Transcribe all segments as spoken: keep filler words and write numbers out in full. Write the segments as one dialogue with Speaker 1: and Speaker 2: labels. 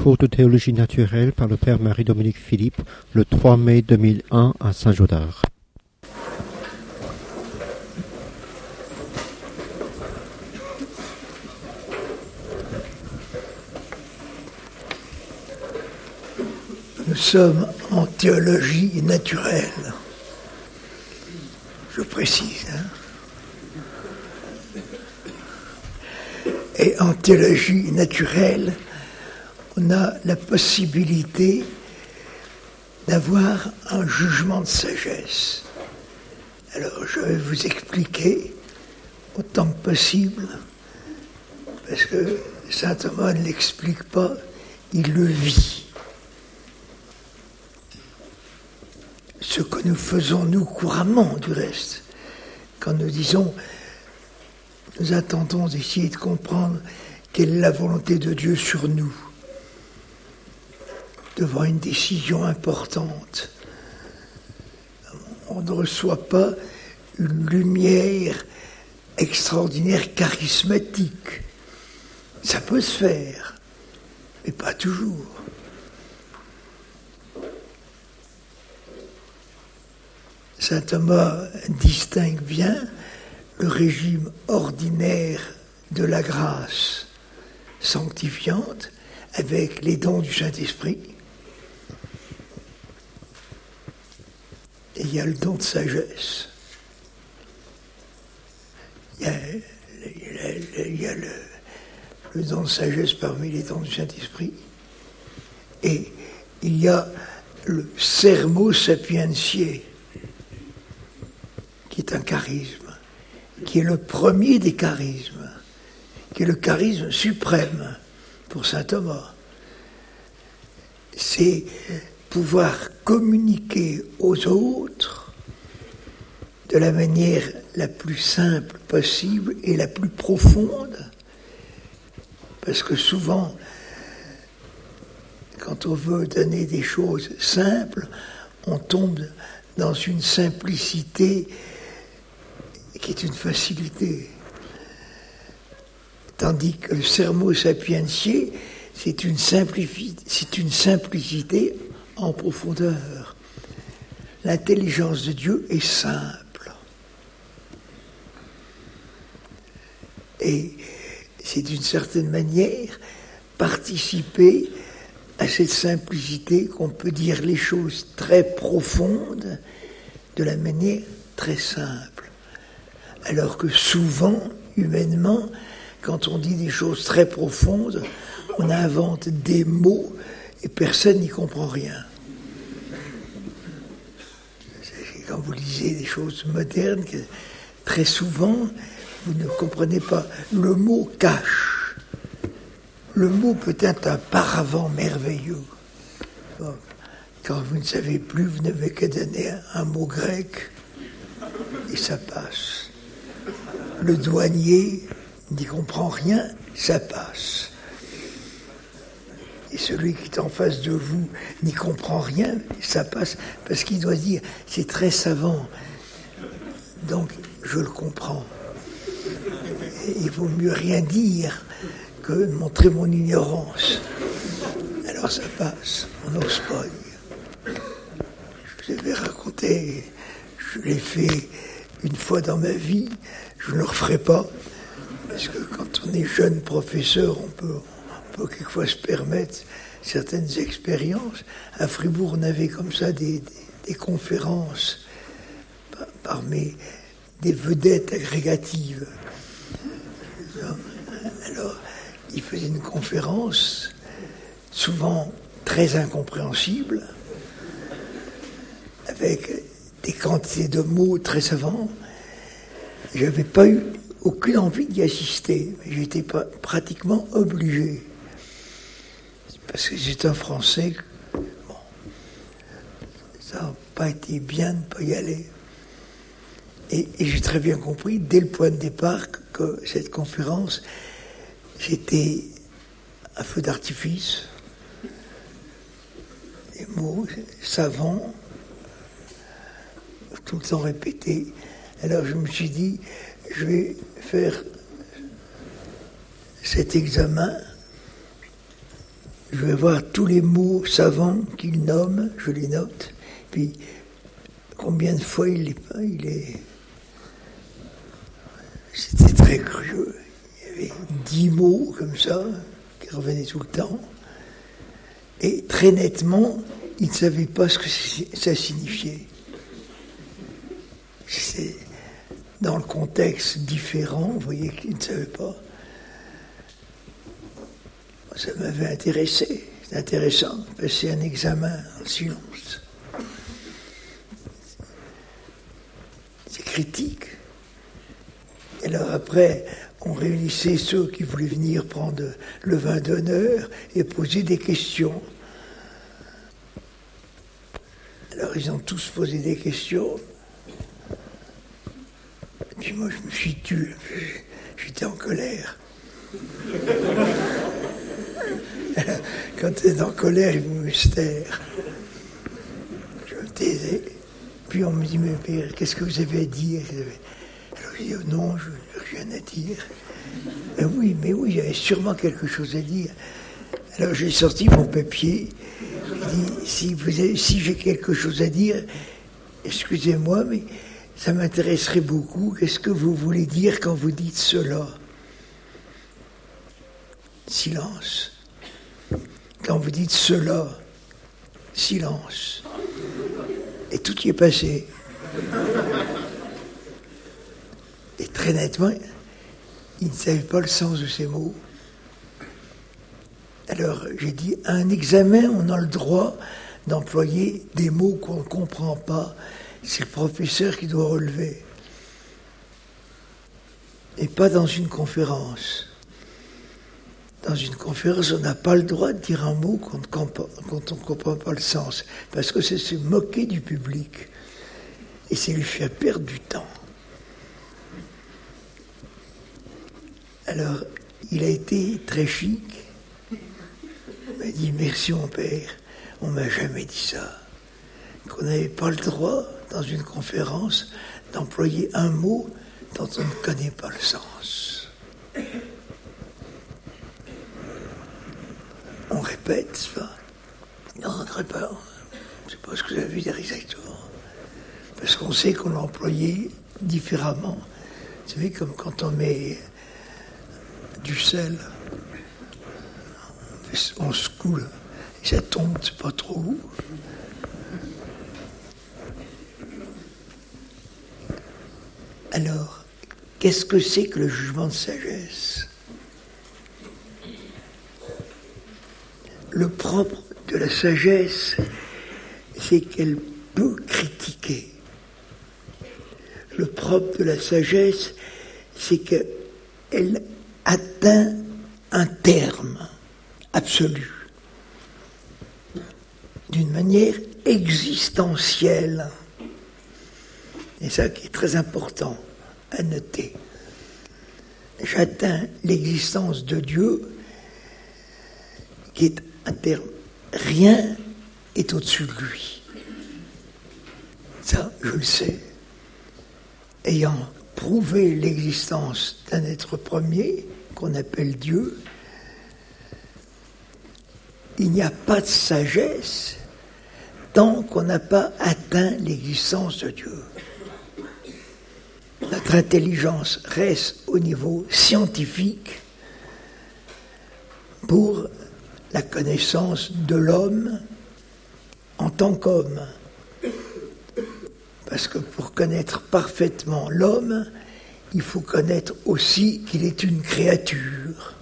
Speaker 1: cours de théologie naturelle par le Père Marie-Dominique Philippe le trois mai deux mille un à Saint-Gaudard.
Speaker 2: Nous sommes en théologie naturelle. Je précise. Hein. Et en théologie naturelle, on a la possibilité d'avoir un jugement de sagesse. Alors, je vais vous expliquer autant que possible, parce que saint Thomas ne l'explique pas, il le vit. Ce que nous faisons, nous, couramment, du reste, quand nous disons, nous attendons d'essayer de comprendre quelle est la volonté de Dieu sur nous, devant une décision importante. On ne reçoit pas une lumière extraordinaire, charismatique. Ça peut se faire, mais pas toujours. Saint Thomas distingue bien le régime ordinaire de la grâce sanctifiante avec les dons du Saint-Esprit. Et il y a le don de sagesse. Il y a, il y a le, le don de sagesse parmi les dons du Saint-Esprit. Et il y a le sermo sapientiae, qui est un charisme, qui est le premier des charismes, qui est le charisme suprême pour saint Thomas. C'est pouvoir communiquer aux autres de la manière la plus simple possible et la plus profonde, parce que souvent, quand on veut donner des choses simples, on tombe dans une simplicité qui est une facilité. Tandis que le sermo sapientiae, c'est une, c'est une simplicité en profondeur. L'intelligence de Dieu est simple. Et c'est d'une certaine manière participer à cette simplicité qu'on peut dire les choses très profondes de la manière très simple. Alors que souvent, humainement, quand on dit des choses très profondes, on invente des mots et personne n'y comprend rien. C'est quand vous lisez des choses modernes, que très souvent, vous ne comprenez pas. Le mot cache. Le mot peut être un paravent merveilleux. Quand vous ne savez plus, vous n'avez qu'à donner un mot grec et ça passe. Le douanier n'y comprend rien, ça passe. Et celui qui est en face de vous n'y comprend rien, ça passe, parce qu'il doit dire, c'est très savant, donc je le comprends. Et il vaut mieux rien dire que montrer mon ignorance. Alors ça passe, on n'ose pas dire. Je vous avais raconté, je l'ai fait une fois dans ma vie, je ne le referai pas, parce que quand on est jeune professeur, on peut, on peut quelquefois se permettre certaines expériences. À Fribourg, on avait comme ça des, des, des conférences parmi des vedettes agrégatives. Alors, il faisait une conférence, souvent très incompréhensible, avec des quantités de mots très savants. Je n'avais pas eu aucune envie d'y assister, mais j'étais pas pratiquement obligé. Parce que c'est un Français, bon, ça n'a pas été bien de ne pas y aller. Et, et j'ai très bien compris, dès le point de départ, que, que cette conférence, c'était un feu d'artifice, des mots savants, tout le temps répétés. Alors je me suis dit, je vais faire cet examen je vais voir tous les mots savants qu'il nomme, je les note, puis combien de fois il est... Il est c'était très curieux. Il y avait dix mots comme ça, qui revenaient tout le temps, et très nettement, il ne savait pas ce que ça signifiait. C'est dans le contexte différent, vous voyez qu'il ne savait pas. Ça m'avait intéressé, c'est intéressant, passer un examen en silence. C'est critique. Alors après, on réunissait ceux qui voulaient venir prendre le vin d'honneur et poser des questions. Alors ils ont tous posé des questions. Et puis moi je me suis tué, j'étais en colère. Quand tu es en colère, il vaut mieux se taire. Je me taisais. Puis on me dit, mais père, qu'est-ce que vous avez à dire? Alors je dis, oh non, je n'ai rien à dire. Mais oui, mais oui, j'avais sûrement quelque chose à dire. Alors j'ai sorti mon papier. Je dis, si, vous avez, si j'ai quelque chose à dire, excusez-moi, mais ça m'intéresserait beaucoup. Qu'est-ce que vous voulez dire quand vous dites cela? Silence. Quand vous dites cela, silence. Et tout y est passé. Et très nettement, il ne savait pas le sens de ces mots. Alors j'ai dit, à un examen, on a le droit d'employer des mots qu'on ne comprend pas. C'est le professeur qui doit relever. Et pas dans une conférence. Dans une conférence, on n'a pas le droit de dire un mot quand on ne comprend pas le sens, parce que c'est se moquer du public, et c'est lui faire perdre du temps. Alors, il a été très chic, il m'a dit « Merci mon père, on ne m'a jamais dit ça, qu'on n'avait pas le droit, dans une conférence, d'employer un mot dont on ne connaît pas le sens. » On répète, c'est pas. Non, on ne répète pas. Je ne sais pas ce que vous avez dire exactement. Parce qu'on sait qu'on l'a employé différemment. Vous savez, comme quand on met du sel, on se coule, et ça tombe, c'est pas trop où. Alors, qu'est-ce que c'est que le jugement de sagesse? Le propre de la sagesse, c'est qu'elle peut critiquer. Le propre de la sagesse, c'est qu'elle atteint un terme absolu, d'une manière existentielle. Et ça qui est très important à noter. J'atteins l'existence de Dieu, qui est un terme, rien est au-dessus de lui. Ça, je le sais. Ayant prouvé l'existence d'un être premier, qu'on appelle Dieu, il n'y a pas de sagesse tant qu'on n'a pas atteint l'existence de Dieu. Notre intelligence reste au niveau scientifique pour la connaissance de l'homme en tant qu'homme. Parce que pour connaître parfaitement l'homme, il faut connaître aussi qu'il est une créature.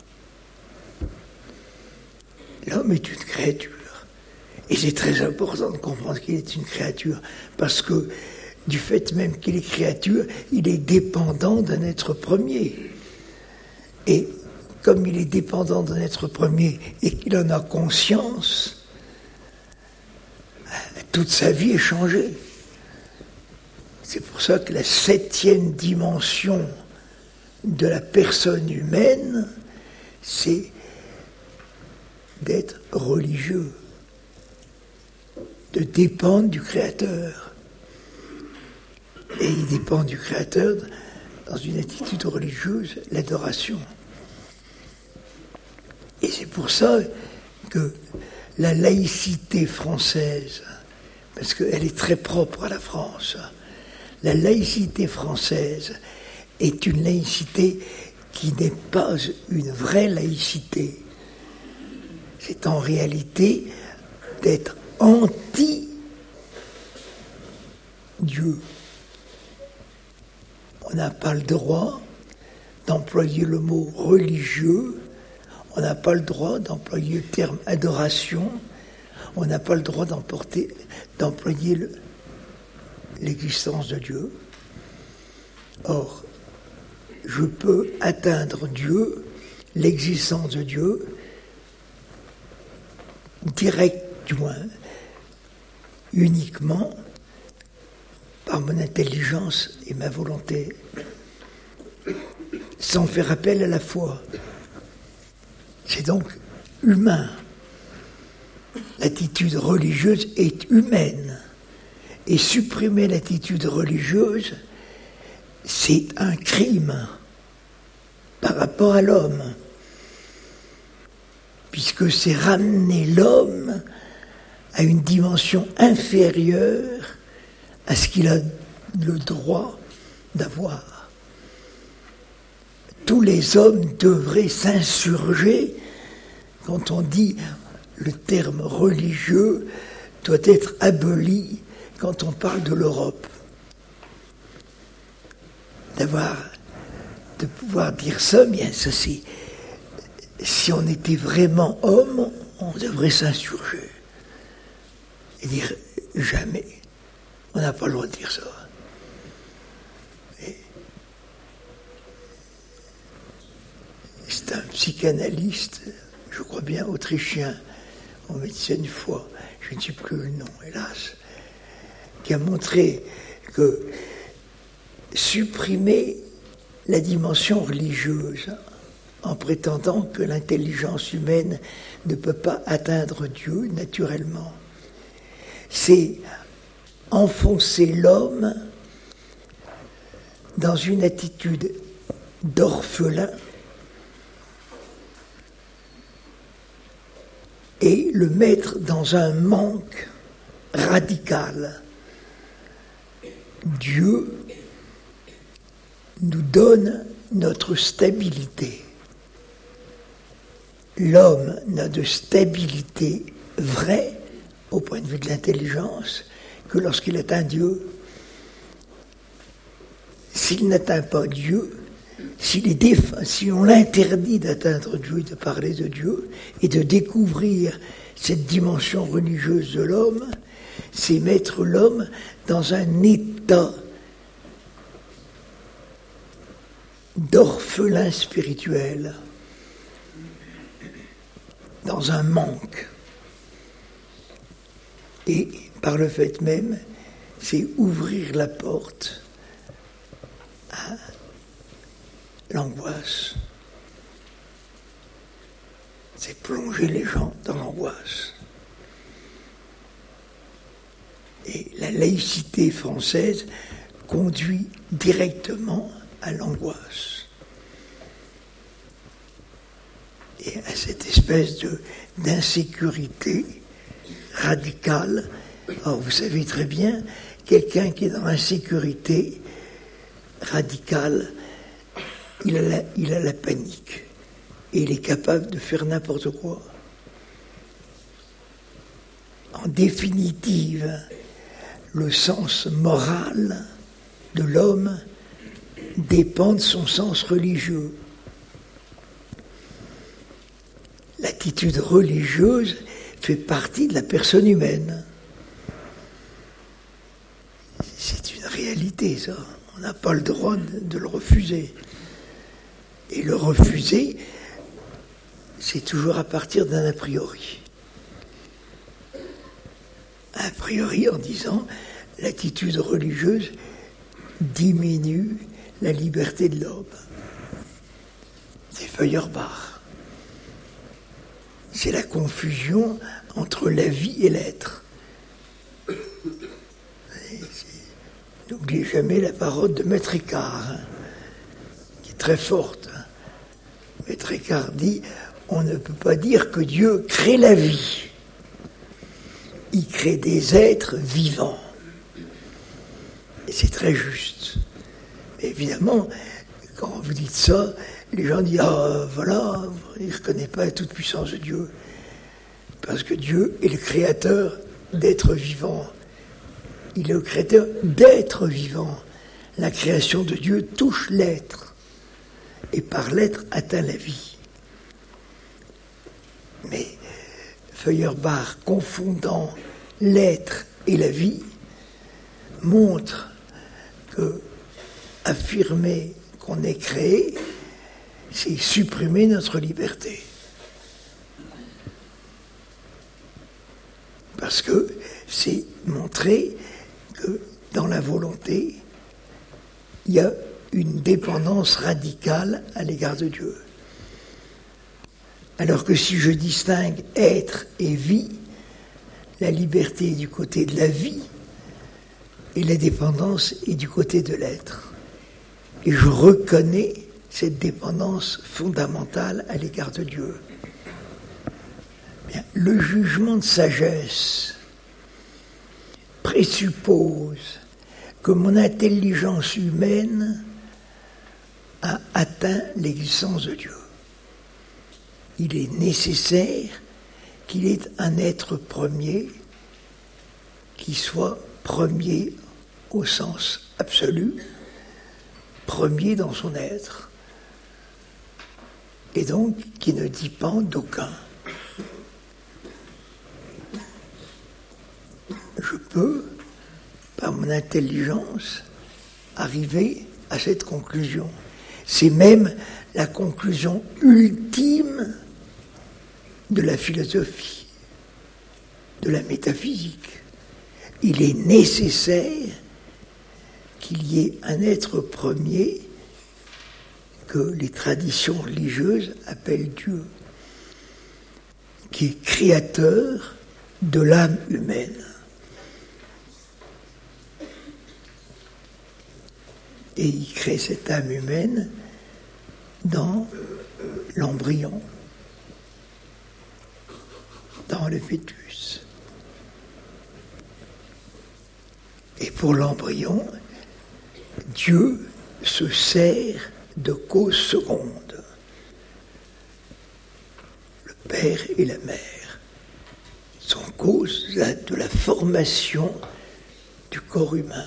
Speaker 2: L'homme est une créature. Et c'est très important de comprendre qu'il est une créature, parce que du fait même qu'il est créature, il est dépendant d'un être premier. Et comme il est dépendant d'un être premier et qu'il en a conscience, toute sa vie est changée. C'est pour ça que la septième dimension de la personne humaine, c'est d'être religieux, de dépendre du Créateur. Et il dépend du Créateur dans une attitude religieuse, l'adoration. Et c'est pour ça que la laïcité française, parce qu'elle est très propre à la France, la laïcité française est une laïcité qui n'est pas une vraie laïcité. C'est en réalité d'être anti-Dieu. On n'a pas le droit d'employer le mot religieux, on n'a pas le droit d'employer le terme adoration, on n'a pas le droit d'emporter, d'employer le, l'existence de Dieu. Or, je peux atteindre Dieu, l'existence de Dieu, direct du moins, uniquement par mon intelligence et ma volonté, sans faire appel à la foi. C'est donc humain. L'attitude religieuse est humaine. Et supprimer l'attitude religieuse, c'est un crime par rapport à l'homme, puisque c'est ramener l'homme à une dimension inférieure à ce qu'il a le droit d'avoir. Tous les hommes devraient s'insurger quand on dit le terme religieux doit être aboli quand on parle de l'Europe. D'avoir, de pouvoir dire ça, bien ça c'est, si on était vraiment homme, on devrait s'insurger et dire jamais. On n'a pas le droit de dire ça. Et c'est un psychanalyste, je crois bien autrichien, on m'a dit ça une fois, je ne sais plus le nom, hélas, qui a montré que supprimer la dimension religieuse en prétendant que l'intelligence humaine ne peut pas atteindre Dieu naturellement, c'est enfoncer l'homme dans une attitude d'orphelin et le mettre dans un manque radical. Dieu nous donne notre stabilité. L'homme n'a de stabilité vraie, au point de vue de l'intelligence, que lorsqu'il atteint Dieu. S'il n'atteint pas Dieu, s'il est défunt, si on l'interdit d'atteindre Dieu, de parler de Dieu, et de découvrir cette dimension religieuse de l'homme, c'est mettre l'homme dans un état d'orphelin spirituel, dans un manque. Et par le fait même, c'est ouvrir la porte à l'angoisse. C'est plonger les gens dans l'angoisse. Et la laïcité française conduit directement à l'angoisse. Et à cette espèce de, d'insécurité radicale. Alors vous savez très bien, quelqu'un qui est dans l'insécurité radicale, il a la, il a la panique. Et il est capable de faire n'importe quoi. En définitive, le sens moral de l'homme dépend de son sens religieux. L'attitude religieuse fait partie de la personne humaine. C'est une réalité, ça. On n'a pas le droit de, de le refuser. Et le refuser, c'est toujours à partir d'un a priori. A priori en disant l'attitude religieuse diminue la liberté de l'homme. C'est Feuerbach. C'est la confusion entre la vie et l'être. N'oubliez jamais la parole de Maître Eckhart, hein, qui est très forte. Maître Eckhart dit, on ne peut pas dire que Dieu crée la vie. il crée des êtres vivants. Et c'est très juste. Mais évidemment, quand vous dites ça, les gens disent « Ah, voilà, il ne reconnaît pas la toute-puissance de Dieu. » Parce que Dieu est le créateur d'êtres vivants. Il est le créateur d'êtres vivants. La création de Dieu touche l'être. Et par l'être atteint la vie. Mais Feuerbach, confondant l'être et la vie, montre que affirmer qu'on est créé, c'est supprimer notre liberté. Parce que c'est montrer que dans la volonté, il y a une dépendance radicale à l'égard de Dieu. Alors que si je distingue être et vie, la liberté est du côté de la vie et la dépendance est du côté de l'être. Et je reconnais cette dépendance fondamentale à l'égard de Dieu. Bien, le jugement de sagesse présuppose que mon intelligence humaine a atteint l'existence de Dieu. Il est nécessaire qu'il ait un être premier qui soit premier au sens absolu, premier dans son être, et donc qui ne dépend d'aucun. Je peux, par mon intelligence, arriver à cette conclusion. C'est même la conclusion ultime de la philosophie, de la métaphysique. Il est nécessaire qu'il y ait un être premier que les traditions religieuses appellent Dieu, qui est créateur de l'âme humaine. Et il crée cette âme humaine dans l'embryon, dans le fœtus. Et pour l'embryon, Dieu se sert de causes secondes. Le père et la mère sont causes de la formation du corps humain.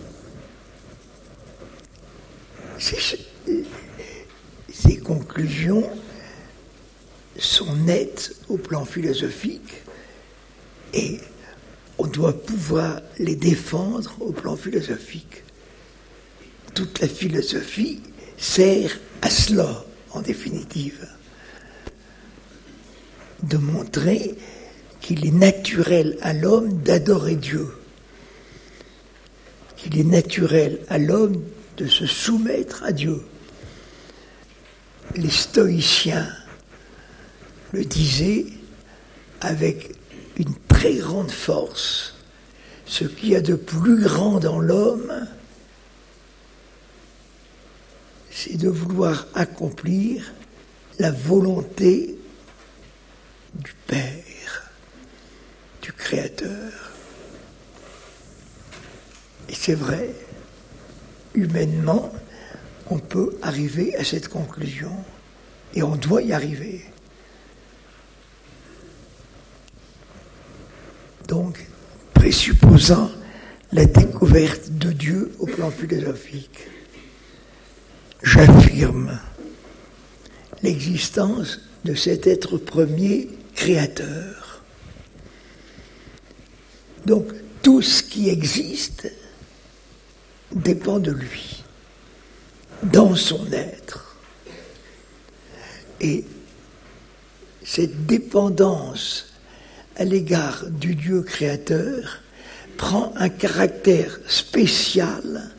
Speaker 2: Ces, ces conclusions sont nettes au plan philosophique et on doit pouvoir les défendre au plan philosophique. Toute la philosophie sert à cela, en définitive, de montrer qu'il est naturel à l'homme d'adorer Dieu, qu'il est naturel à l'homme de se soumettre à Dieu. Les stoïciens le disaient avec une très grande force. Ce qu'il y a de plus grand dans l'homme, c'est de vouloir accomplir la volonté du Père, du Créateur. Et c'est vrai, humainement, on peut arriver à cette conclusion, et on doit y arriver. Donc, présupposant la découverte de Dieu au plan philosophique, j'affirme l'existence de cet être premier créateur. Donc, tout ce qui existe dépend de lui, dans son être. Et cette dépendance à l'égard du Dieu créateur prend un caractère spécial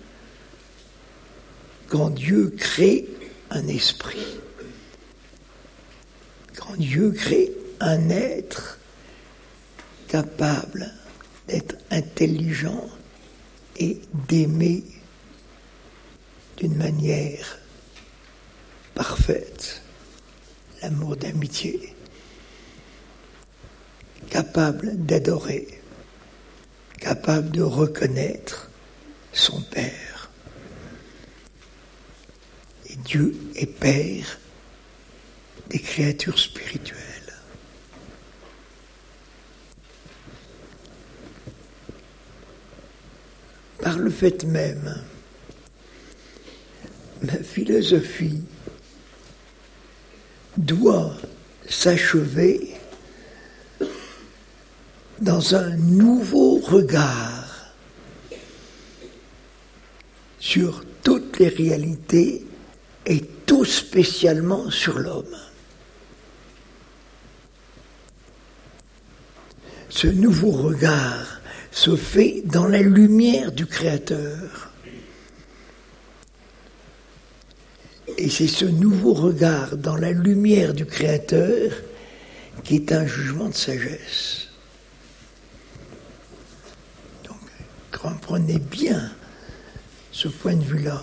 Speaker 2: quand Dieu crée un esprit, quand Dieu crée un être capable d'être intelligent et d'aimer d'une manière parfaite, l'amour d'amitié, capable d'adorer. capable de reconnaître son Père. Et Dieu est Père des créatures spirituelles. Par le fait même, ma philosophie doit s'achever dans un nouveau regard sur toutes les réalités et tout spécialement sur l'homme. Ce nouveau regard se fait dans la lumière du Créateur. Et c'est ce nouveau regard dans la lumière du Créateur qui est un jugement de sagesse. Donc, comprenez bien ce point de vue-là.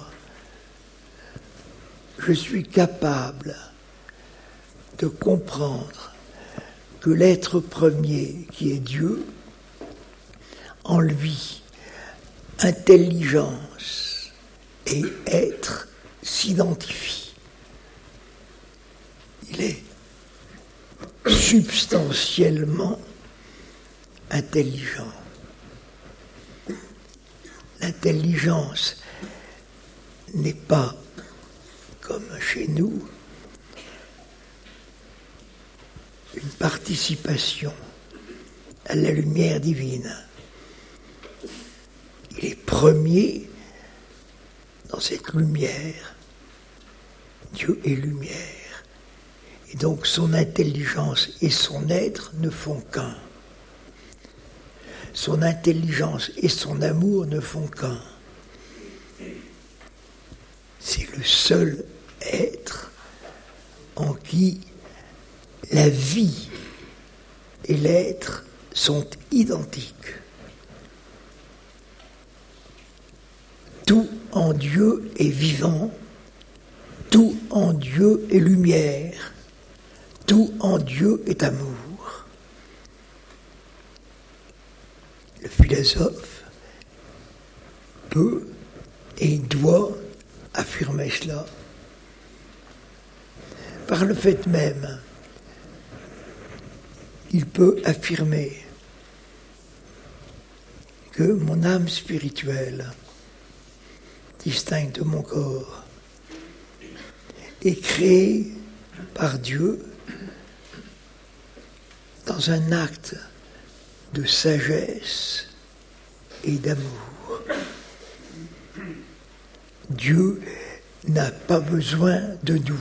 Speaker 2: Je suis capable de comprendre que l'être premier, qui est Dieu, en lui, intelligence et être s'identifient. Il est substantiellement intelligent. L'intelligence n'est pas, comme chez nous, une participation à la lumière divine. Il est premier dans cette lumière. Dieu est lumière. Et donc son intelligence et son être ne font qu'un. Son intelligence et son amour ne font qu'un. C'est le seul être en qui la vie et l'être sont identiques. Tout en Dieu est vivant, tout en Dieu est lumière, tout en Dieu est amour. Le philosophe peut et doit affirmer cela. Par le fait même, il peut affirmer que mon âme spirituelle, distincte de mon corps, est créée par Dieu dans un acte de sagesse et d'amour. Dieu n'a pas besoin de nous.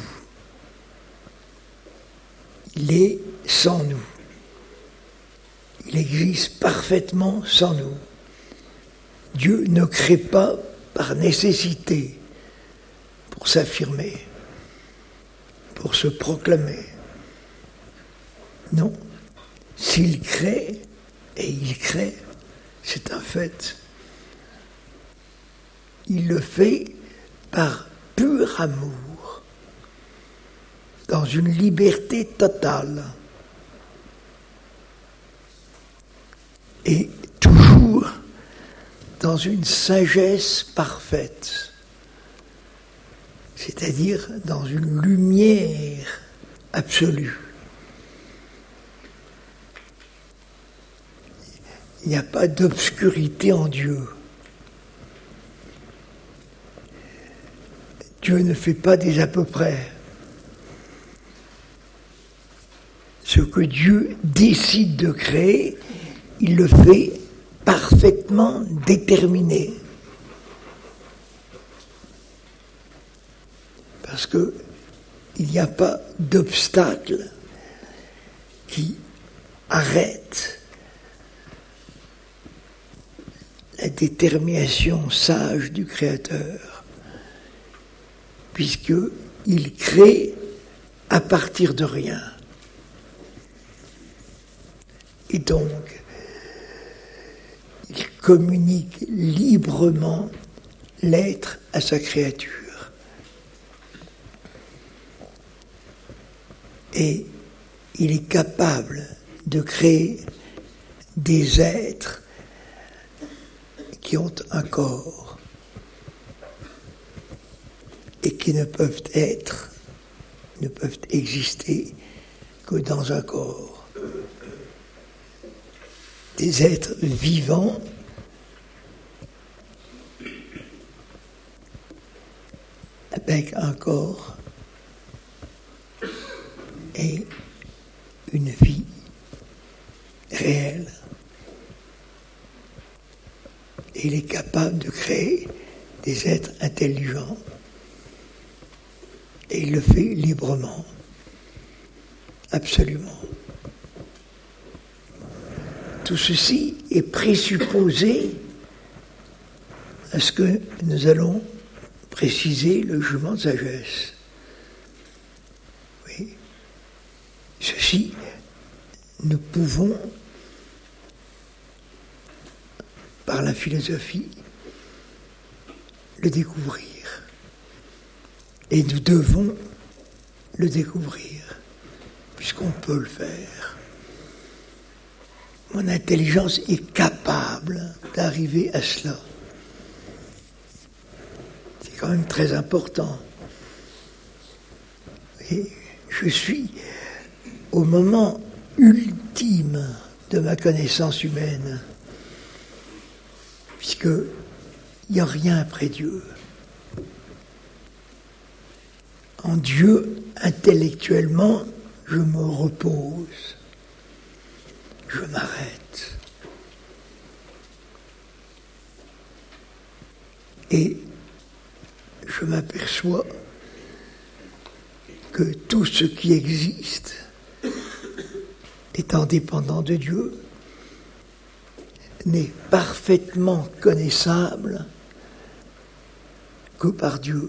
Speaker 2: Il est sans nous. Il existe parfaitement sans nous. Dieu ne crée pas par nécessité pour s'affirmer, pour se proclamer. Non. S'il crée, et il crée, c'est un fait, il le fait par pur amour, dans une liberté totale. Et toujours dans une sagesse parfaite, c'est-à-dire dans une lumière absolue. Il n'y a pas d'obscurité en Dieu. Dieu ne fait pas des à peu près. Ce que Dieu décide de créer, il le fait parfaitement déterminé. Parce qu'il n'y a pas d'obstacle qui arrête la détermination sage du Créateur, puisqu'il crée à partir de rien. Et donc, il communique librement l'être à sa créature. Et il est capable de créer des êtres qui ont un corps et qui ne peuvent être, ne peuvent exister que dans un corps. Des êtres vivants avec un corps et une vie réelle. Et il est capable de créer des êtres intelligents. Et il le fait librement. Absolument. Tout ceci est présupposé à ce que nous allons préciser le jugement de sagesse. Oui. Ceci, nous pouvons, par la philosophie, le découvrir. Et nous devons le découvrir, puisqu'on peut le faire. Mon intelligence est capable d'arriver à cela. C'est quand même très important. Et je suis au moment ultime de ma connaissance humaine, puisqu'il n'y a rien après Dieu. En Dieu, intellectuellement, je me repose. Je m'arrête. Et je m'aperçois que tout ce qui existe, étant dépendant de Dieu, n'est parfaitement connaissable que par Dieu.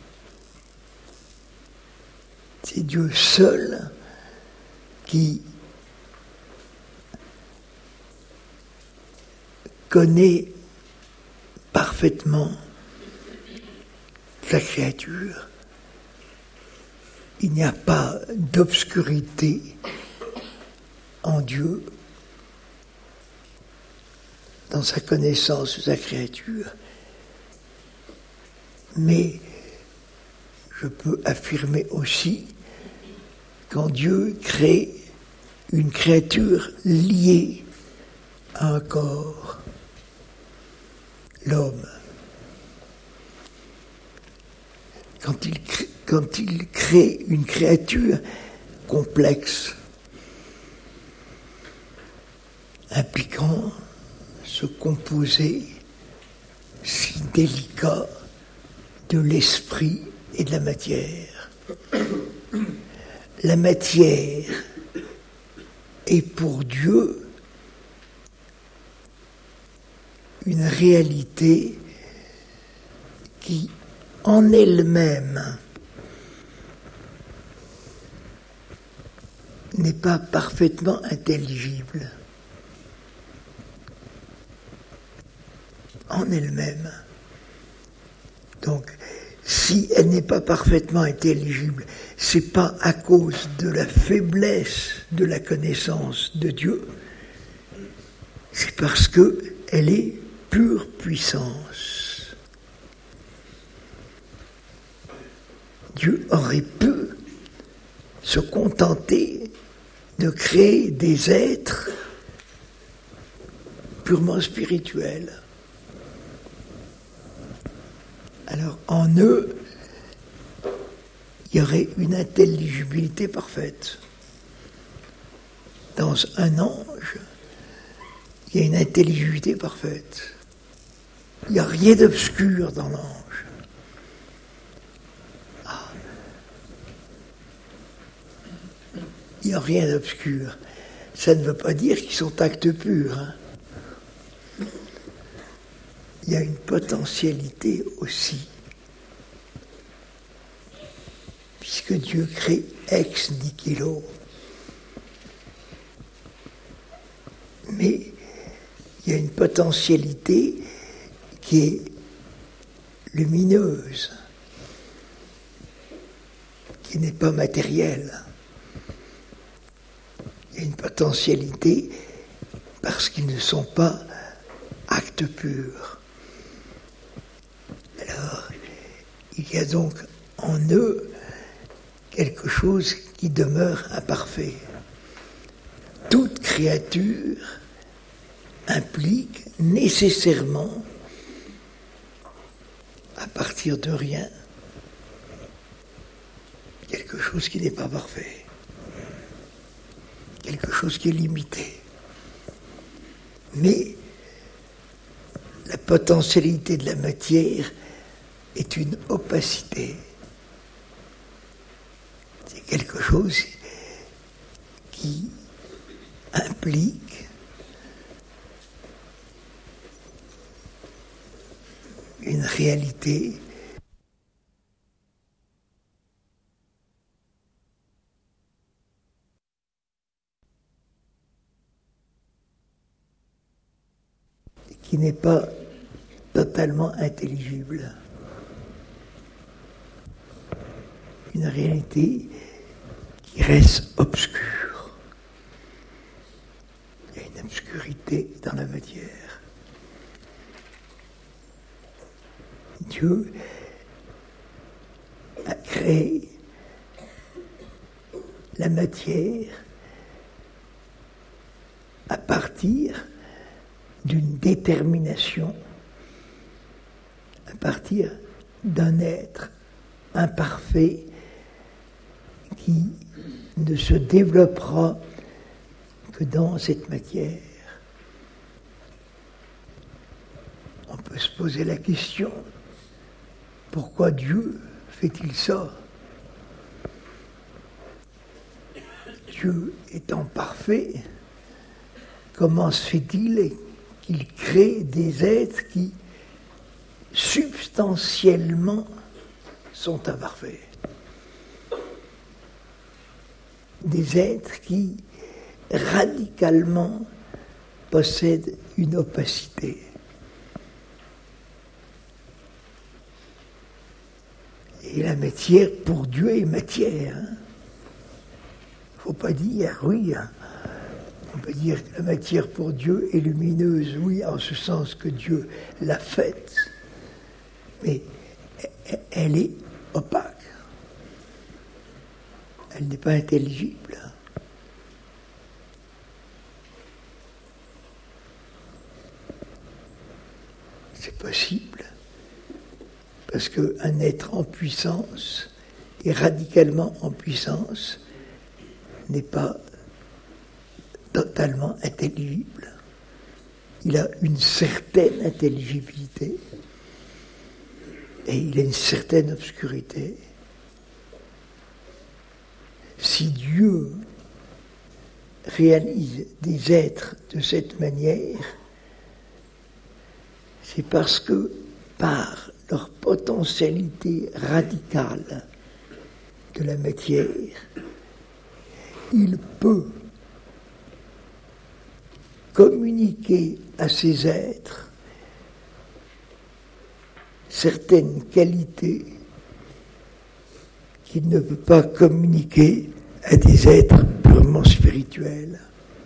Speaker 2: C'est Dieu seul qui connaît parfaitement sa créature. Il n'y a pas d'obscurité en Dieu dans sa connaissance de sa créature. Mais je peux affirmer aussi quand Dieu crée une créature liée à un corps, l'homme, quand il, crée, quand il crée une créature complexe, impliquant ce composé si délicat de l'esprit et de la matière. La matière est pour Dieu une réalité qui, en elle-même, n'est pas parfaitement intelligible. En elle-même. Donc, si elle n'est pas parfaitement intelligible, c'est pas à cause de la faiblesse de la connaissance de Dieu, c'est parce que elle est pure puissance. Dieu aurait pu se contenter de créer des êtres purement spirituels. Alors, en eux, il y aurait une intelligibilité parfaite. Dans un ange, il y a une intelligibilité parfaite. Il n'y a rien d'obscur dans l'ange. Ah. Il n'y a rien d'obscur. Ça ne veut pas dire qu'ils sont actes purs, hein. Il y a une potentialité aussi. Puisque Dieu crée ex nihilo. Mais il y a une potentialité qui est lumineuse, qui n'est pas matérielle. Il y a une potentialité parce qu'ils ne sont pas actes purs. qu'il y a donc en eux quelque chose qui demeure imparfait. Toute créature implique nécessairement, à partir de rien, quelque chose qui n'est pas parfait, quelque chose qui est limité. Mais la potentialité de la matière est une opacité. C'est quelque chose qui implique une réalité qui n'est pas totalement intelligible. Une réalité qui reste obscure. Il y a une obscurité dans la matière. Dieu a créé la matière à partir d'une détermination, à partir d'un être imparfait qui ne se développera que dans cette matière. On peut se poser la question, pourquoi Dieu fait-il ça? Dieu étant parfait, comment se fait-il qu'il crée des êtres qui substantiellement sont imparfaits? Des êtres qui radicalement possèdent une opacité. Et la matière, pour Dieu, est matière. Il hein. ne faut pas dire, oui, hein. On peut dire que la matière pour Dieu est lumineuse, oui, en ce sens que Dieu l'a faite, mais elle est opaque. Elle n'est pas intelligible. C'est possible, parce qu'un être en puissance, et radicalement en puissance, n'est pas totalement intelligible. Il a une certaine intelligibilité et il a une certaine obscurité. Si Dieu réalise des êtres de cette manière, c'est parce que par leur potentialité radicale de la matière, il peut communiquer à ces êtres certaines qualités qu'il ne peut pas communiquer à des êtres purement spirituels.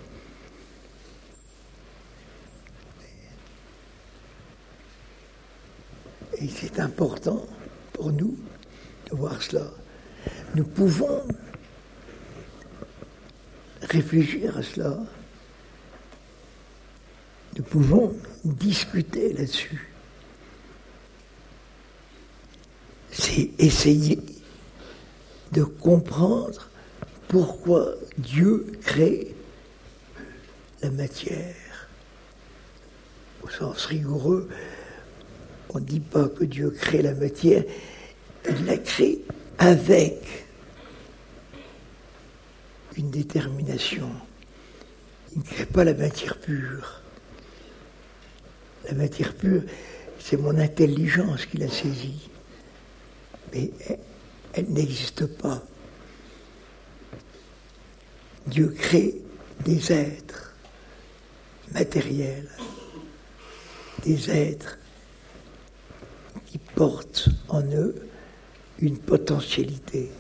Speaker 2: Et c'est important pour nous de voir cela. Nous pouvons réfléchir à cela. Nous pouvons discuter là-dessus. C'est essayer de comprendre pourquoi Dieu crée la matière. Au sens rigoureux, on ne dit pas que Dieu crée la matière, il la crée avec une détermination. Il ne crée pas la matière pure. La matière pure, c'est mon intelligence qui l'a saisie. Mais elle, elle n'existe pas. Dieu crée des êtres matériels, des êtres qui portent en eux une potentialité.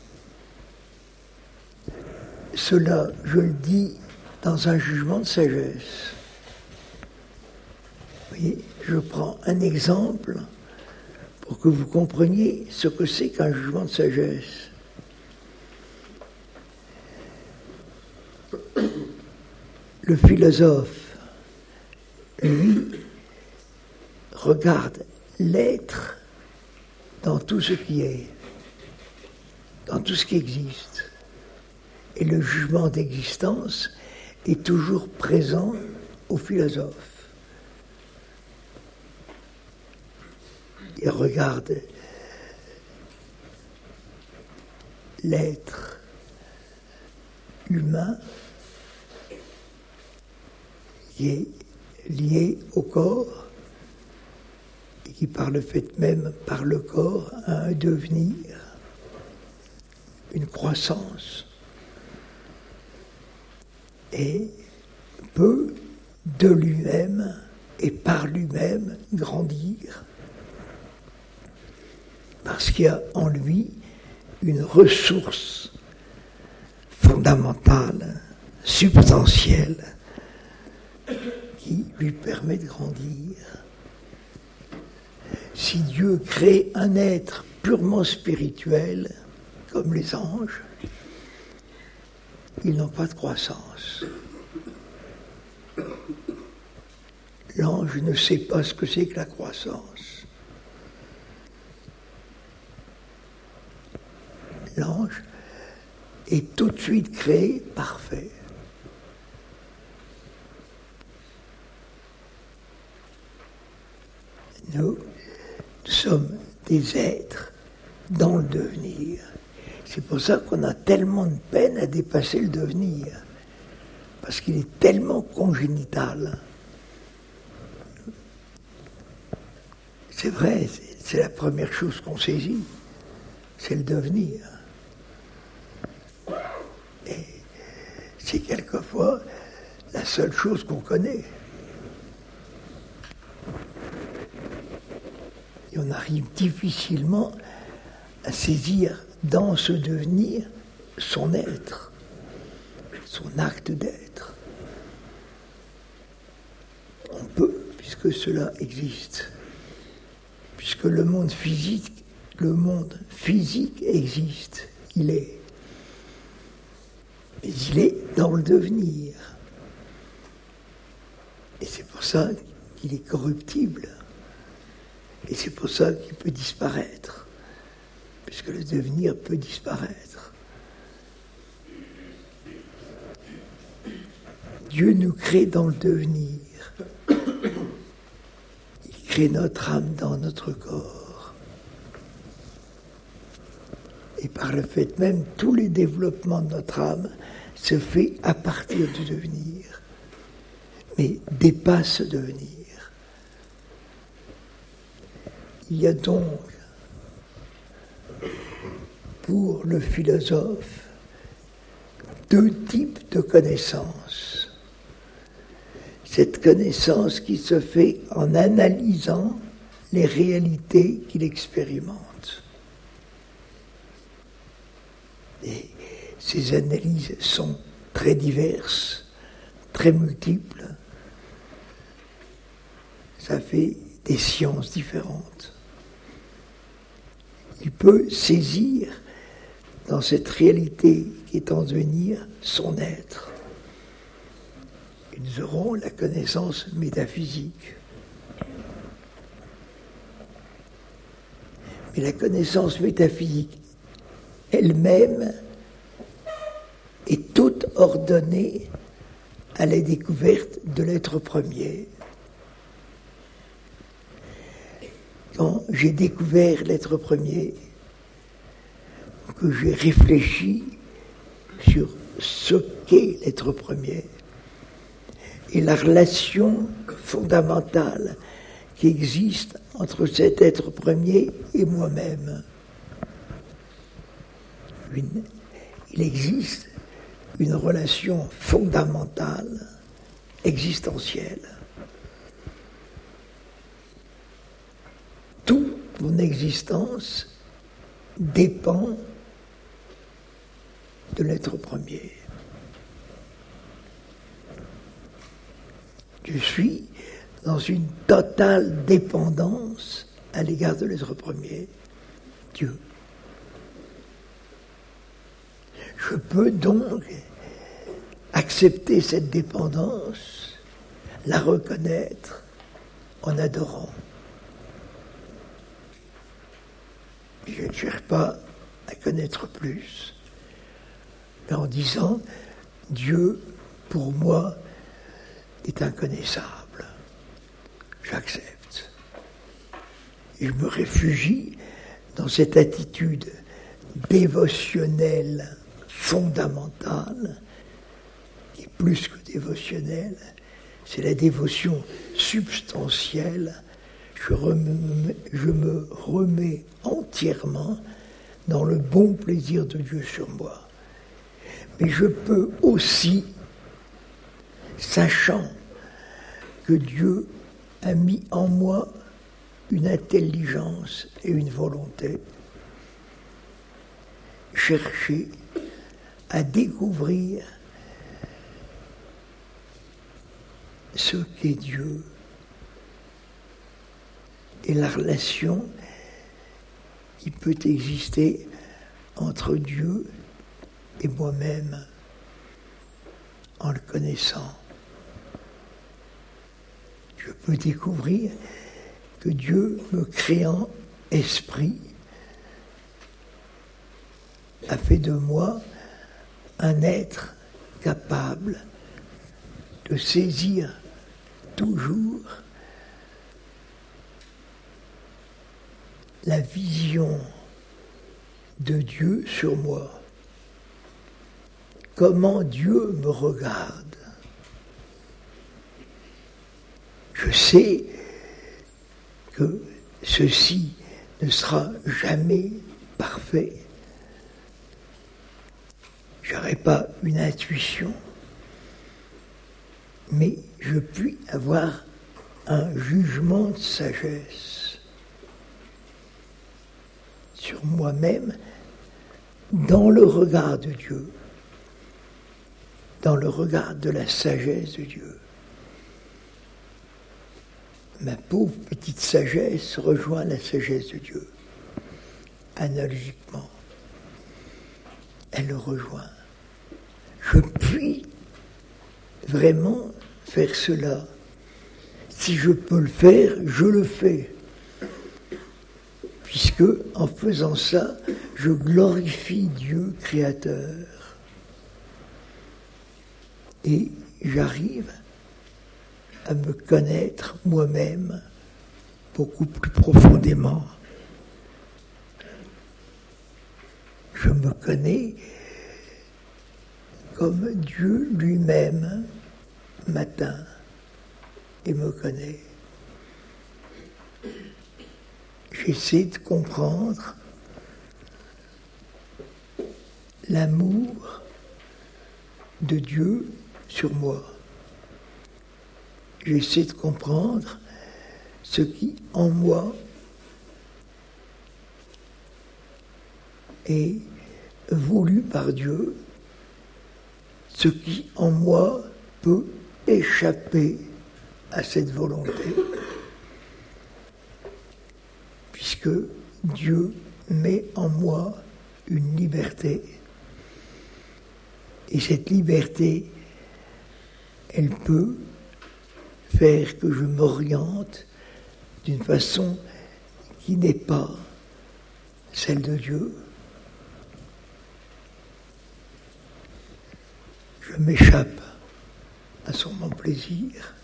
Speaker 2: Cela, je le dis dans un jugement de sagesse. Vous voyez, je prends un exemple pour que vous compreniez ce que c'est qu'un jugement de sagesse. Le philosophe, lui, regarde l'être dans tout ce qui est, dans tout ce qui existe. Et le jugement d'existence est toujours présent au philosophe. Il regarde l'être humain qui est lié au corps et qui par le fait même, par le corps, a un devenir, une croissance, et peut de lui-même et par lui-même grandir, parce qu'il y a en lui une ressource fondamentale, substantielle, qui lui permet de grandir. Si Dieu crée un être purement spirituel, comme les anges, ils n'ont pas de croissance. L'ange ne sait pas ce que c'est que la croissance. L'ange est tout de suite créé parfait. Nous sommes des êtres dans le devenir. C'est pour ça qu'on a tellement de peine à dépasser le devenir, parce qu'il est tellement congénital. C'est vrai, c'est, c'est la première chose qu'on saisit, c'est le devenir. Et c'est quelquefois la seule chose qu'on connaît. Et on arrive difficilement à saisir dans ce devenir son être, son acte d'être. On peut, puisque cela existe, puisque le monde physique, le monde physique existe, il est. Mais il est dans le devenir. Et c'est pour ça qu'il est corruptible. Et c'est pour ça qu'il peut disparaître, puisque le devenir peut disparaître. Dieu nous crée dans le devenir. Il crée notre âme dans notre corps. Et par le fait même, tous les développements de notre âme se fait à partir du devenir, mais dépasse ce devenir. Il y a donc, pour le philosophe, deux types de connaissances. Cette connaissance qui se fait en analysant les réalités qu'il expérimente. Et ces analyses sont très diverses, très multiples. Ça fait des sciences différentes. Il peut saisir dans cette réalité qui est en devenir son être. Et nous aurons la connaissance métaphysique. Mais la connaissance métaphysique elle-même est toute ordonnée à la découverte de l'être premier. Quand j'ai découvert l'être premier, que j'ai réfléchi sur ce qu'est l'être premier et la relation fondamentale qui existe entre cet être premier et moi-même. Une, il existe une relation fondamentale, existentielle. Toute mon existence dépend de l'être premier. Je suis dans une totale dépendance à l'égard de l'être premier, Dieu. Je peux donc accepter cette dépendance, la reconnaître en adorant. Je ne cherche pas à connaître plus, mais en disant Dieu, pour moi, est inconnaissable. J'accepte. Et je me réfugie dans cette attitude dévotionnelle fondamentale, qui est plus que dévotionnelle, c'est la dévotion substantielle. Je, remets, je me remets entièrement dans le bon plaisir de Dieu sur moi. Mais je peux aussi, sachant que Dieu a mis en moi une intelligence et une volonté, chercher à découvrir ce qu'est Dieu et la relation qui peut exister entre Dieu et moi-même en le connaissant. Je peux découvrir que Dieu, me créant esprit, a fait de moi un être capable de saisir toujours la vision de Dieu sur moi. Comment Dieu me regarde. Je sais que ceci ne sera jamais parfait. Je n'aurai pas une intuition, mais je puis avoir un jugement de sagesse sur moi-même dans le regard de Dieu, dans le regard de la sagesse de Dieu. Ma pauvre petite sagesse rejoint la sagesse de Dieu. Analogiquement, elle le rejoint. Je puis vraiment faire cela. Si je peux le faire, je le fais. Puisque, en faisant ça, je glorifie Dieu créateur. Et j'arrive à me connaître moi-même beaucoup plus profondément. Je me connais comme Dieu lui-même m'atteint et me connaît. J'essaie de comprendre l'amour de Dieu sur moi. J'essaie de comprendre ce qui, en moi, est voulu par Dieu, ce qui, en moi, peut échapper à cette volonté, puisque Dieu met en moi une liberté. Et cette liberté, elle peut faire que je m'oriente d'une façon qui n'est pas celle de Dieu. Je m'échappe à son bon plaisir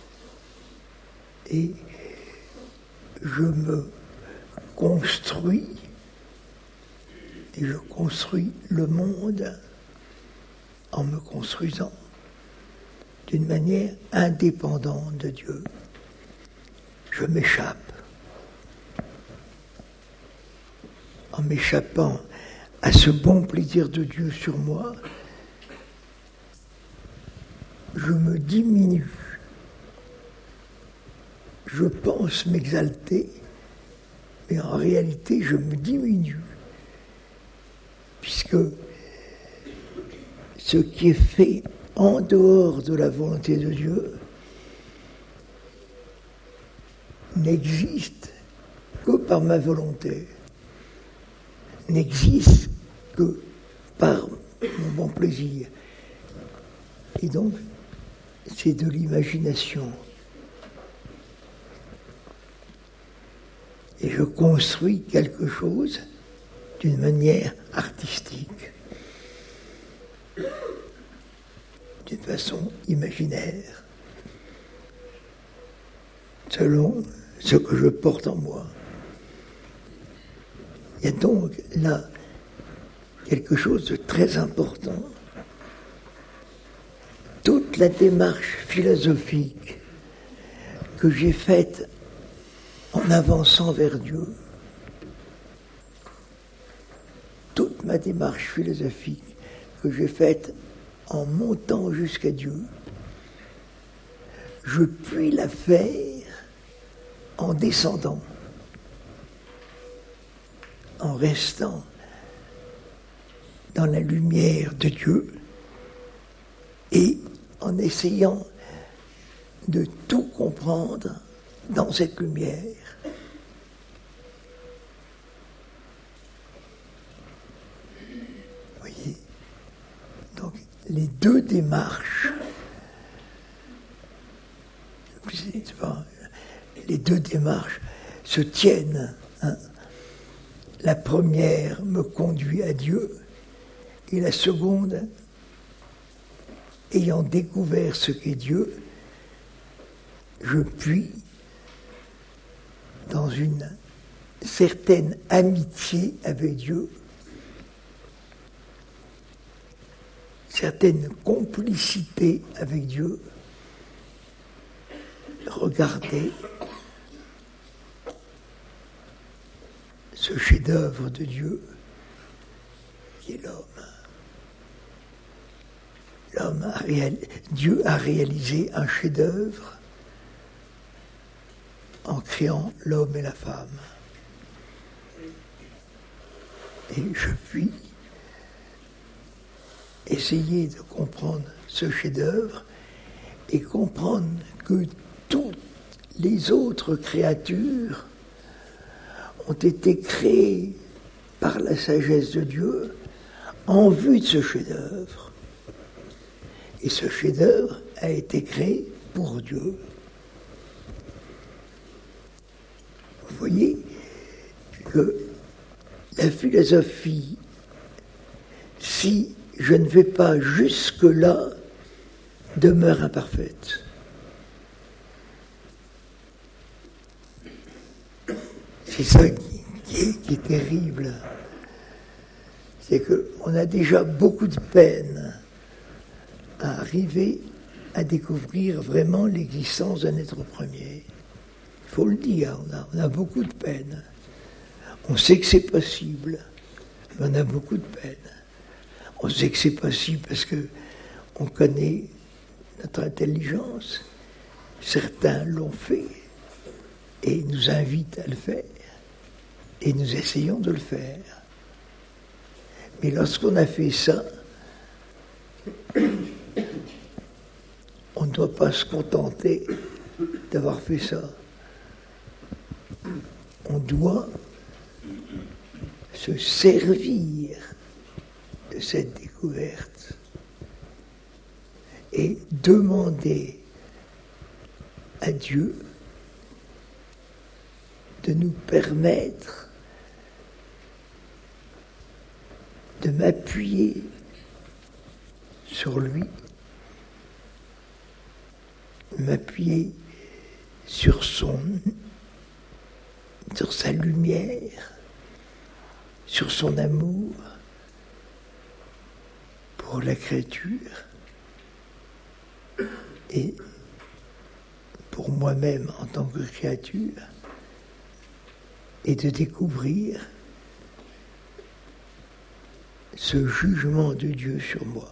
Speaker 2: et je me construis et je construis le monde en me construisant d'une manière indépendante de Dieu. Je m'échappe. En m'échappant à ce bon plaisir de Dieu sur moi, je me diminue. Je pense m'exalter, mais en réalité, je me diminue. Puisque ce qui est fait en dehors de la volonté de Dieu n'existe que par ma volonté, n'existe que par mon bon plaisir. Et donc, c'est de l'imagination. Et je construis quelque chose d'une manière artistique, d'une façon imaginaire, selon ce que je porte en moi. Il y a donc là quelque chose de très important. Toute la démarche philosophique que j'ai faite en avançant vers Dieu, toute ma démarche philosophique que j'ai faite en montant jusqu'à Dieu, je puis la faire en descendant, en restant dans la lumière de Dieu et en essayant de tout comprendre dans cette lumière. Vous voyez ? Donc, les deux démarches, les deux démarches se tiennent. Hein. La première me conduit à Dieu et la seconde, ayant découvert ce qu'est Dieu, je puis, dans une certaine amitié avec Dieu, certaine complicité avec Dieu, regarder ce chef-d'œuvre de Dieu qui est l'homme. L'homme a réal... Dieu a réalisé un chef-d'œuvre en créant l'homme et la femme. Et je puis essayer de comprendre ce chef-d'œuvre et comprendre que toutes les autres créatures ont été créées par la sagesse de Dieu en vue de ce chef-d'œuvre. Et ce chef-d'œuvre a été créé pour Dieu. Vous voyez que la philosophie, si je ne vais pas jusque-là, demeure imparfaite. C'est ça qui, qui, est, qui est terrible. C'est qu'on a déjà beaucoup de peine à arriver à découvrir vraiment l'existence d'un être premier. Il faut le dire, on a, on a beaucoup de peine. On sait que c'est possible, mais on a beaucoup de peine. On sait que c'est possible parce que on connaît notre intelligence. Certains l'ont fait et nous invitent à le faire. Et nous essayons de le faire. Mais lorsqu'on a fait ça, on ne doit pas se contenter d'avoir fait ça. On doit se servir de cette découverte et demander à Dieu de nous permettre de m'appuyer sur lui, m'appuyer sur son, sur sa lumière, sur son amour pour la créature et pour moi-même en tant que créature, et de découvrir ce jugement de Dieu sur moi.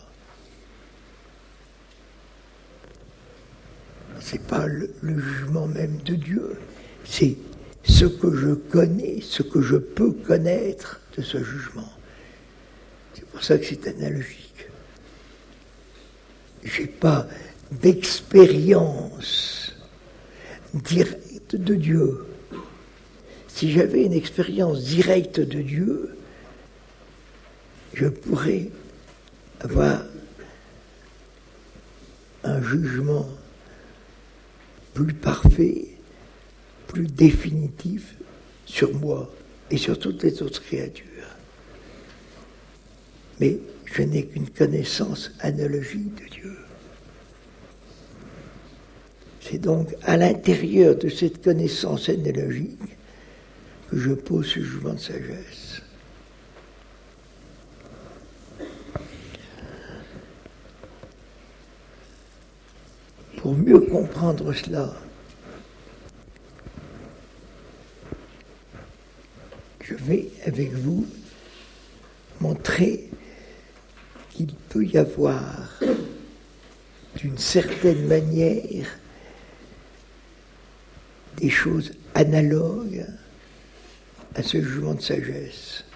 Speaker 2: C'est pas le, le jugement même de Dieu, c'est ce que je connais, ce que je peux connaître de ce jugement. C'est pour ça que c'est analogique. J'ai pas d'expérience directe de Dieu. si j'avais une expérience directe de Dieu, je pourrais avoir un jugement plus parfait, plus définitif sur moi et sur toutes les autres créatures. Mais je n'ai qu'une connaissance analogique de Dieu. C'est donc à l'intérieur de cette connaissance analogique que je pose ce jugement de sagesse. Pour mieux comprendre cela, je vais avec vous montrer qu'il peut y avoir, d'une certaine manière, des choses analogues à ce jugement de sagesse.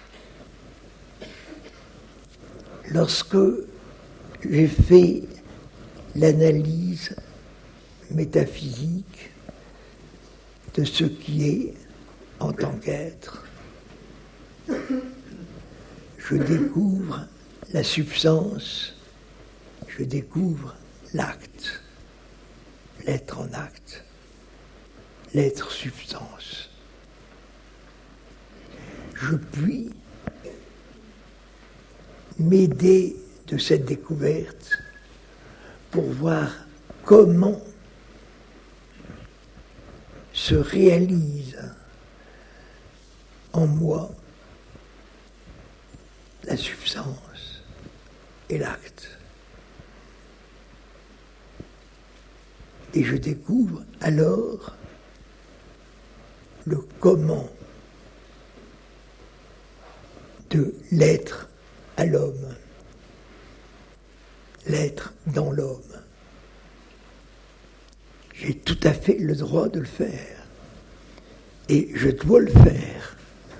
Speaker 2: Lorsque j'ai fait l'analyse métaphysique de ce qui est en tant qu'être, je découvre la substance, je découvre l'acte, l'être en acte, l'être substance. Je puis m'aider de cette découverte pour voir comment se réalise en moi la substance et l'acte. Et je découvre alors le comment de l'être à l'homme, l'être dans l'homme. J'ai tout à fait le droit de le faire. Et je dois le faire.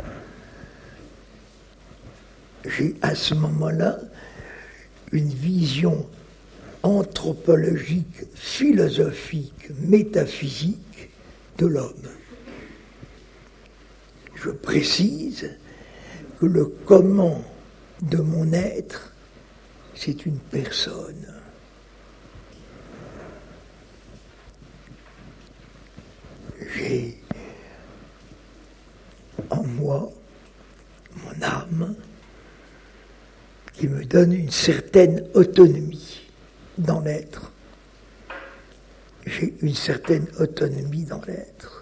Speaker 2: J'ai à ce moment-là une vision anthropologique, philosophique, métaphysique de l'homme. Je précise que le comment de mon être, c'est une personne. J'ai en moi mon âme qui me donne une certaine autonomie dans l'être. J'ai une certaine autonomie dans l'être.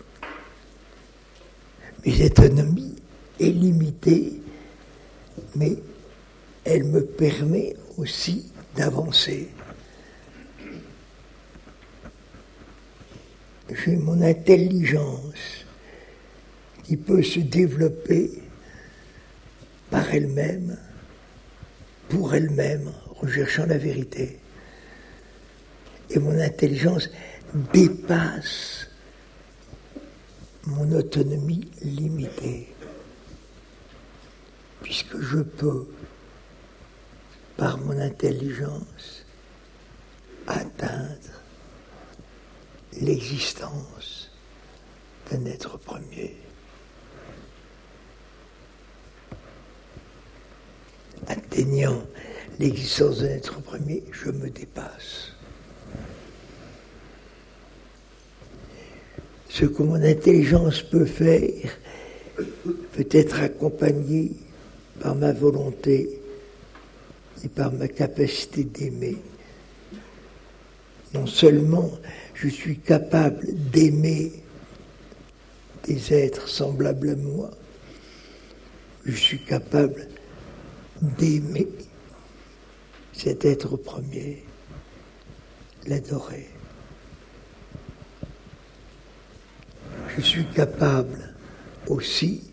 Speaker 2: Mais cette autonomie est limitée, mais elle me permet aussi d'avancer. J'ai mon intelligence qui peut se développer par elle-même, pour elle-même, en cherchant la vérité. Et mon intelligence dépasse mon autonomie limitée, puisque je peux, par mon intelligence, atteindre l'existence d'un être premier. Atteignant l'existence d'un être premier, je me dépasse. Ce que mon intelligence peut faire peut être accompagné par ma volonté et par ma capacité d'aimer. Non seulement je suis capable d'aimer des êtres semblables à moi, je suis capable d'aimer cet être premier, l'adorer. Je suis capable aussi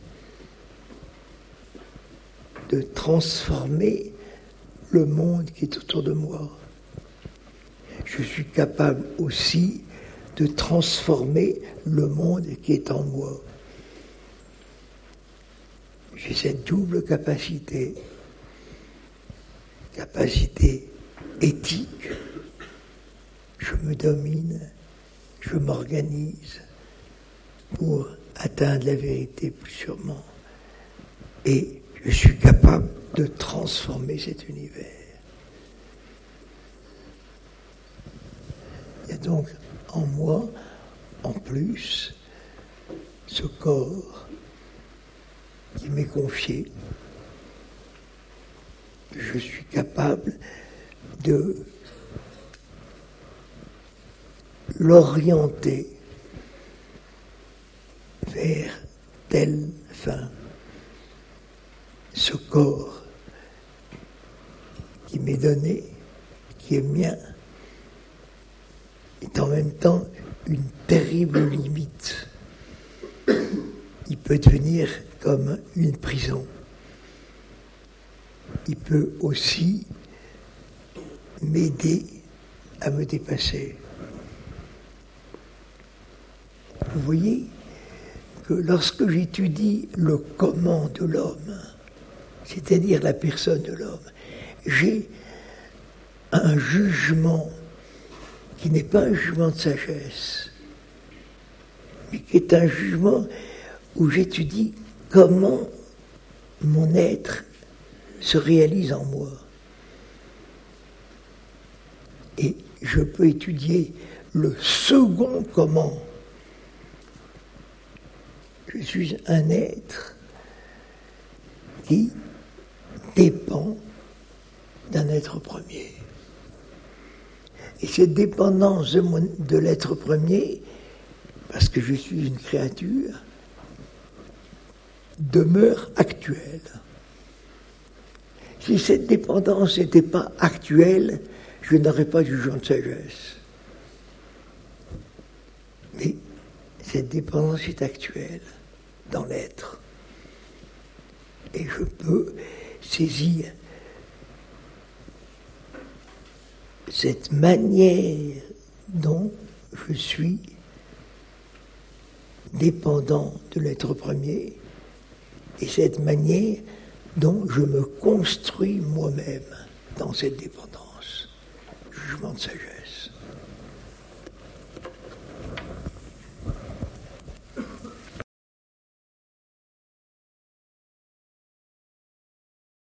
Speaker 2: de transformer le monde qui est autour de moi. Je suis capable aussi de transformer le monde qui est en moi. J'ai cette double capacité, capacité éthique, je me domine, je m'organise pour atteindre la vérité plus sûrement. Et je suis capable de transformer cet univers. Il y a donc en moi, en plus, ce corps qui m'est confié. Je suis capable de l'orienter vers telle fin. Ce corps qui m'est donné, qui est mien, est en même temps une terrible limite. Il peut devenir comme une prison. Il peut aussi m'aider à me dépasser. Vous voyez que lorsque j'étudie le comment de l'homme, c'est-à-dire la personne de l'homme, j'ai un jugement qui n'est pas un jugement de sagesse, mais qui est un jugement où j'étudie comment mon être se réalise en moi. Et je peux étudier le second comment. Je suis un être qui dépend d'un être premier. Et cette dépendance de, mon, de l'être premier, parce que je suis une créature, demeure actuelle. Si cette dépendance n'était pas actuelle, je n'aurais pas de jugement de sagesse. Mais cette dépendance est actuelle dans l'être. Et je peux saisir cette manière dont je suis dépendant de l'être premier et cette manière dont je me construis moi-même dans cette dépendance. Jugement de sagesse.